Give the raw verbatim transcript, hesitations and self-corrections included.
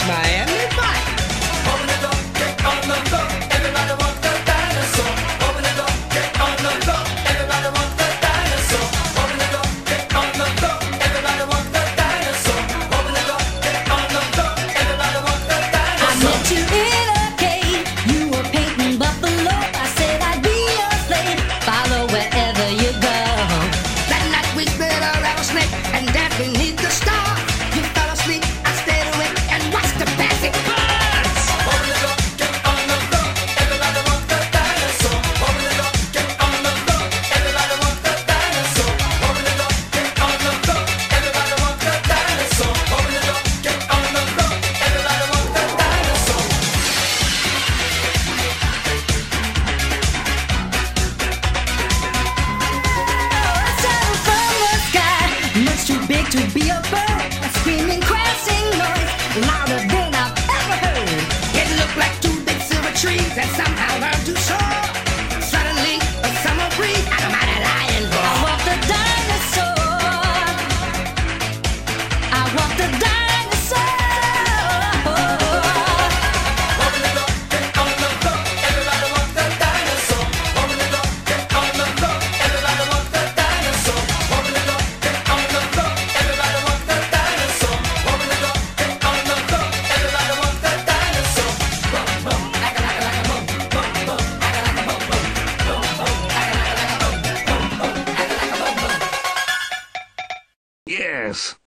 Miami Vice. Open the door, get on the floor. Everybody wants the dinosaur. Open the door, get on the floor. Everybody wants the dinosaur. Open the door, get on the floor. Everybody wants the dinosaur. Open the door, get on the floor. Everybody wants the dinosaur. I met you in a cave. You were painting buffalo. I said I'd be your slave. Follow wherever you go. That night we split a rattlesnake and danced beneath the stars. You fell asleep, I stayed awake and watched the passing cars. Open the door, get on the floor. Everybody wants the dinosaur. Open the door, get on the floor. Everybody wants the dinosaur. Open the door, get on the floor. Everybody wants the dinosaur. Open the door, get on the floor. Everybody wants the dinosaur. A sound from the sky, much too big to be a bird. A screaming, crashing noise, louder than I've ever heard. It looked like two big silver trees that somehow learned to soar. Suddenly, a summer breeze and a mighty lion I roar. want the dinosaur. I want the dinosaur. Open the door, get on the floor. Everybody wants the dinosaur. Open the door, get on the floor. Everybody wants the dinosaur. Open the door, get on the floor. Everybody wants the dinosaur. Open the door, get on the floor. Everybody wants the dinosaur. Boom, boom, like a like a like a boom, boom, boom, like a like a boom, boom, boom, boom, like a like a like a boom, boom, boom, like a like a boom, boom. Yes.